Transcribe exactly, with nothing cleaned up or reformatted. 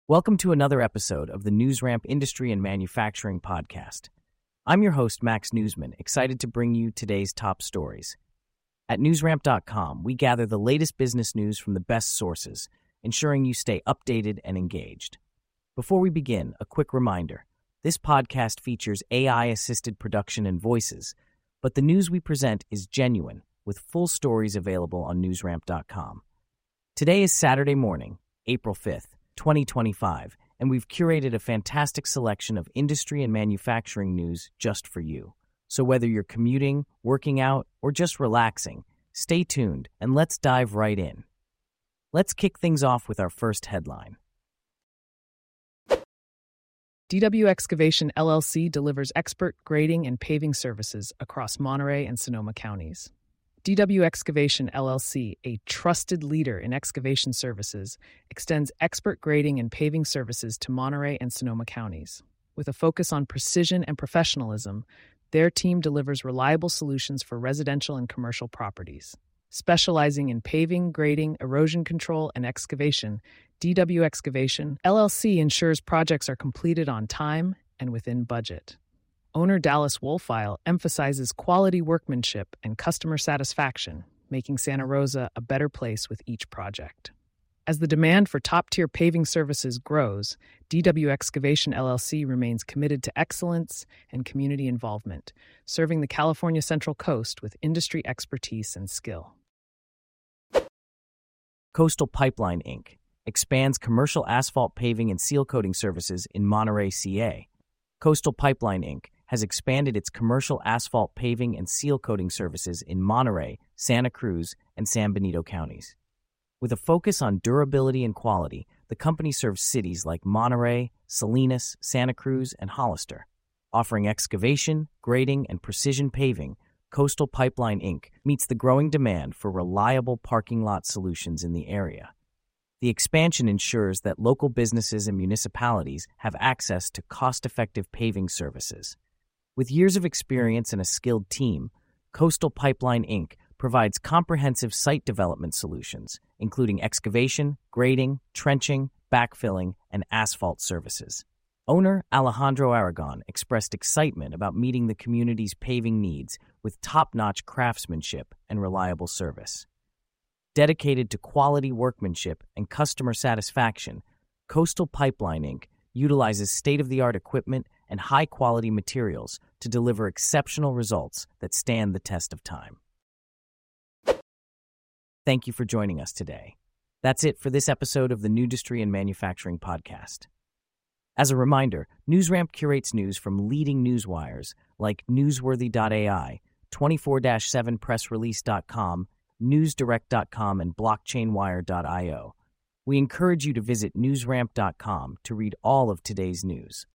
Welcome to another episode of the NewsRamp Industry and Manufacturing Podcast. I'm your host, Max Newsman, excited to bring you today's top stories. At newsramp dot com, we gather the latest business news from the best sources, ensuring you stay updated and engaged. Before we begin, a quick reminder. This podcast features A I-assisted production and voices, but the news we present is genuine, with full stories available on newsramp dot com. Today is Saturday morning, April fifth. twenty twenty-five, and we've curated a fantastic selection of industry and manufacturing news just for you. So whether you're commuting, working out, or just relaxing, stay tuned and let's dive right in. Let's kick things off with our first headline. D W Excavation L L C delivers expert grading and paving services across Monterey and Sonoma counties. D W Excavation L L C, a trusted leader in excavation services, extends expert grading and paving services to Monterey and Sonoma counties. With a focus on precision and professionalism, their team delivers reliable solutions for residential and commercial properties. Specializing in paving, grading, erosion control, and excavation, D W Excavation L L C ensures projects are completed on time and within budget. Owner Dallas Wolfile emphasizes quality workmanship and customer satisfaction, making Santa Rosa a better place with each project. As the demand for top-tier paving services grows, D W Excavation L L C remains committed to excellence and community involvement, serving the California Central Coast with industry expertise and skill. Coastal Pipeline, Incorporated expands commercial asphalt paving and seal coating services in Monterey, C A. Coastal Pipeline, Incorporated has expanded its commercial asphalt paving and seal coating services in Monterey, Santa Cruz, and San Benito counties. With a focus on durability and quality, the company serves cities like Monterey, Salinas, Santa Cruz, and Hollister. Offering excavation, grading, and precision paving, Coastal Pipeline, Incorporated meets the growing demand for reliable parking lot solutions in the area. The expansion ensures that local businesses and municipalities have access to cost-effective paving services. With years of experience and a skilled team, Coastal Pipeline, Incorporated provides comprehensive site development solutions, including excavation, grading, trenching, backfilling, and asphalt services. Owner Alejandro Aragon expressed excitement about meeting the community's paving needs with top-notch craftsmanship and reliable service. Dedicated to quality workmanship and customer satisfaction, Coastal Pipeline, Incorporated utilizes state-of-the-art equipment and high-quality materials to deliver exceptional results that stand the test of time. Thank you for joining us today. That's it for this episode of the Newdustry and Manufacturing Podcast. As a reminder, NewsRamp curates news from leading newswires like newsworthy dot A I, twenty-four seven press release dot com, newsdirect dot com, and blockchain wire dot io. We encourage you to visit newsramp dot com to read all of today's news.